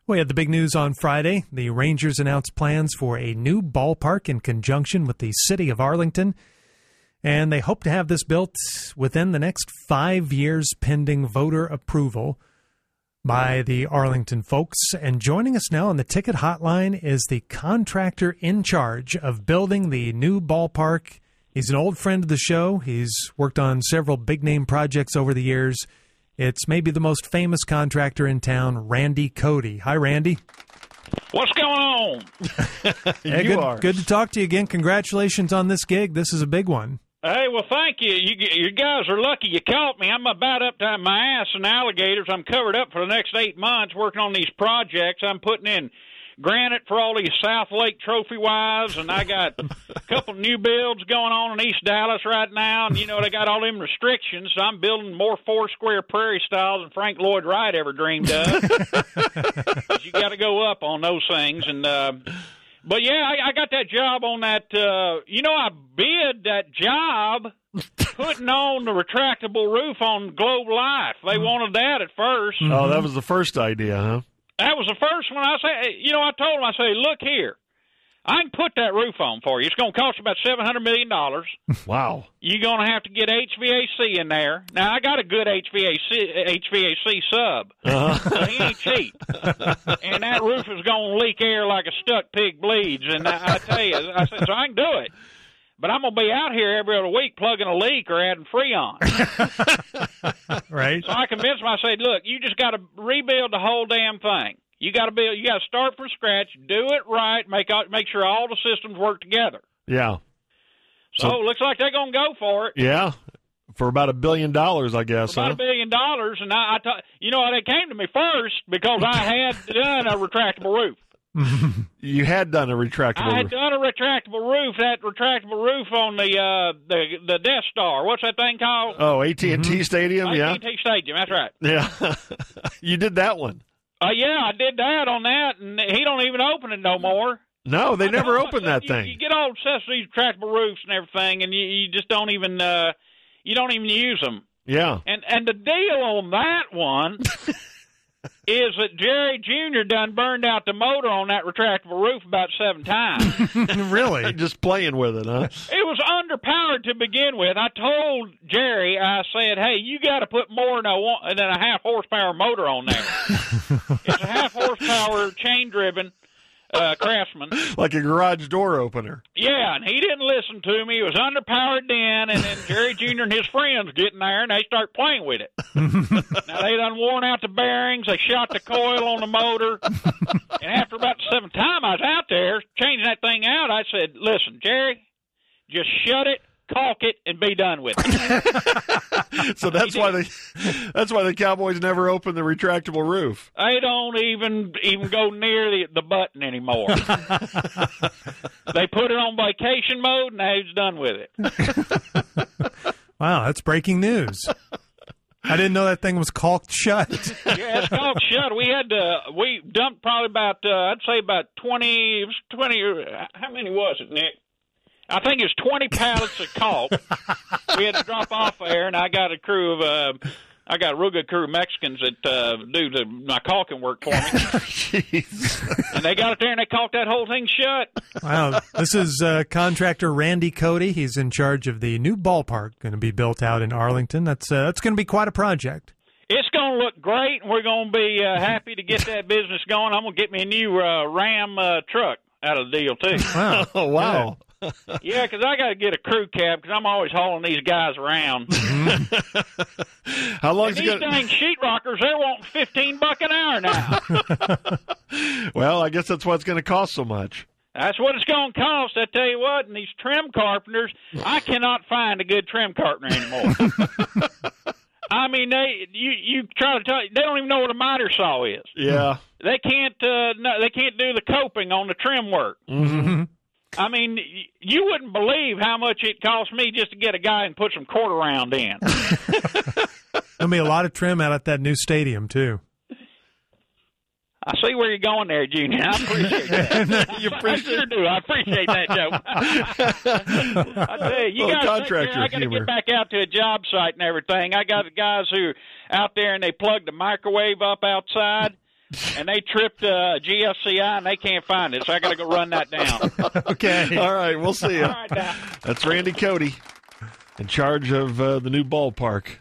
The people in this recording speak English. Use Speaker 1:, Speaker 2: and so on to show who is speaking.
Speaker 1: We had the big news on Friday. The Rangers announced plans for a new ballpark in conjunction with the city of Arlington, and they hope to have this built within the next 5 years pending voter approval by the Arlington folks. And joining us now on the ticket hotline is the contractor in charge of building the new ballpark. He's an old friend of the show. He's worked on several big-name projects over the years. It's maybe the most famous contractor in town, Randy Cody. Hi, Randy.
Speaker 2: What's going on?
Speaker 1: Good to talk to you again. Congratulations on this gig. This is a big one.
Speaker 2: Hey, well, thank you. You guys are lucky you caught me. I'm about up to my ass in alligators. I'm covered up for the next 8 months working on these projects. I'm putting in granite for all these South Lake trophy wives, and I got a couple new builds going on in East Dallas right now, and, you know, they got all them restrictions, so I'm building more four-square prairie styles than Frank Lloyd Wright ever dreamed of. You got to go up on those things, and but, yeah, I got that job on that, I bid that job putting on the retractable roof on Globe Life. They wanted that at first.
Speaker 3: Oh, that was the first idea, huh?
Speaker 2: That was the first one. I told him, I say, look here, I can put that roof on for you. It's going to cost you about $700 million.
Speaker 3: Wow.
Speaker 2: You're going to have to get HVAC in there. Now, I got a good HVAC sub. So he ain't cheap. And that roof is going to leak air like a stuck pig bleeds. And I tell you, I said, so I can do it. But I'm going to be out here every other week plugging a leak or adding Freon.
Speaker 1: Right.
Speaker 2: So I convinced him, I said, look, you just got to rebuild the whole damn thing. You got to start from scratch, do it right, make sure all the systems work together.
Speaker 3: Yeah.
Speaker 2: So it looks like they're going to go for it.
Speaker 3: Yeah. For about $1 billion, I guess.
Speaker 2: For about $1 billion. And they came to me first because I had done a retractable roof.
Speaker 3: You had done a retractable roof.
Speaker 2: I had done a retractable roof. That retractable roof on the Death Star. What's that thing called?
Speaker 3: Oh, AT&T Stadium, yeah.
Speaker 2: AT&T Stadium, that's right.
Speaker 3: Yeah. You did that one.
Speaker 2: Yeah, I did that on that, and he don't even open it no more.
Speaker 3: No, they never opened that thing.
Speaker 2: You get all obsessed with these retractable roofs and everything, and you just don't even use them.
Speaker 3: Yeah.
Speaker 2: And the deal on that one is that Jerry Jr. done burned out the motor on that retractable roof about 7 times.
Speaker 1: Really?
Speaker 3: Just playing with it, huh?
Speaker 2: It was underpowered to begin with. I told Jerry, I said, hey, you got to put more than a half horsepower motor on there. It's a half horsepower chain driven Craftsman.
Speaker 3: Like a garage door opener.
Speaker 2: Yeah, and he didn't listen to me. It was underpowered then, and then Jerry Jr. and his friends get in there, and they start playing with it. Now, they done worn out the bearings. They shot the coil on the motor. And after about the 7th time I was out there changing that thing out, I said, listen, Jerry, just shut it, caulk it, and be done with it.
Speaker 3: So that's why the Cowboys never opened the retractable roof.
Speaker 2: They don't even go near the button anymore. They put it on vacation mode, and they was done with it.
Speaker 1: Wow, that's breaking news. I didn't know that thing was caulked shut.
Speaker 2: Yeah, it's caulked shut. We dumped probably about, I'd say about 20, how many was it, Nick? I think it's 20 pallets of caulk. We had to drop off there, and I got a real good crew of Mexicans that do my caulking work for me.
Speaker 3: Jeez.
Speaker 2: And they got it there, and they caulked that whole thing shut.
Speaker 1: Wow. This is contractor Randy Cody. He's in charge of the new ballpark going to be built out in Arlington. That's going to be quite a project.
Speaker 2: It's going to look great, and we're going to be happy to get that business going. I'm going to get me a new Ram truck out of the deal, too.
Speaker 1: Wow.
Speaker 3: Oh, wow.
Speaker 2: Yeah, because I got to get a crew cab because I'm always hauling these guys around.
Speaker 3: How long
Speaker 2: is it? These dang sheetrockers, they're wanting $15 an hour now.
Speaker 3: Well, I guess that's why it's going to cost so much.
Speaker 2: That's what it's going to cost. I tell you what, and these trim carpenters, I cannot find a good trim carpenter anymore. I mean, you try to tell they don't even know what a miter saw is.
Speaker 3: Yeah,
Speaker 2: they can't do the coping on the trim work.
Speaker 1: Mm-hmm.
Speaker 2: I mean, you wouldn't believe how much it cost me just to get a guy and put some quarter round in.
Speaker 1: There'll be a lot of trim out at that new stadium, too.
Speaker 2: I see where you're going there, Junior. I appreciate that.
Speaker 3: You appreciate
Speaker 2: I sure do. I appreciate that joke. I tell you, guys, I got to get back out to a job site and everything. I got the guys who are out there and they plug the microwave up outside. and they tripped GFCI, and they can't find it, so I got to go run that down.
Speaker 1: Okay.
Speaker 3: All right, we'll see you.
Speaker 2: All right, now.
Speaker 3: That's Randy Cody, in charge of the new ballpark.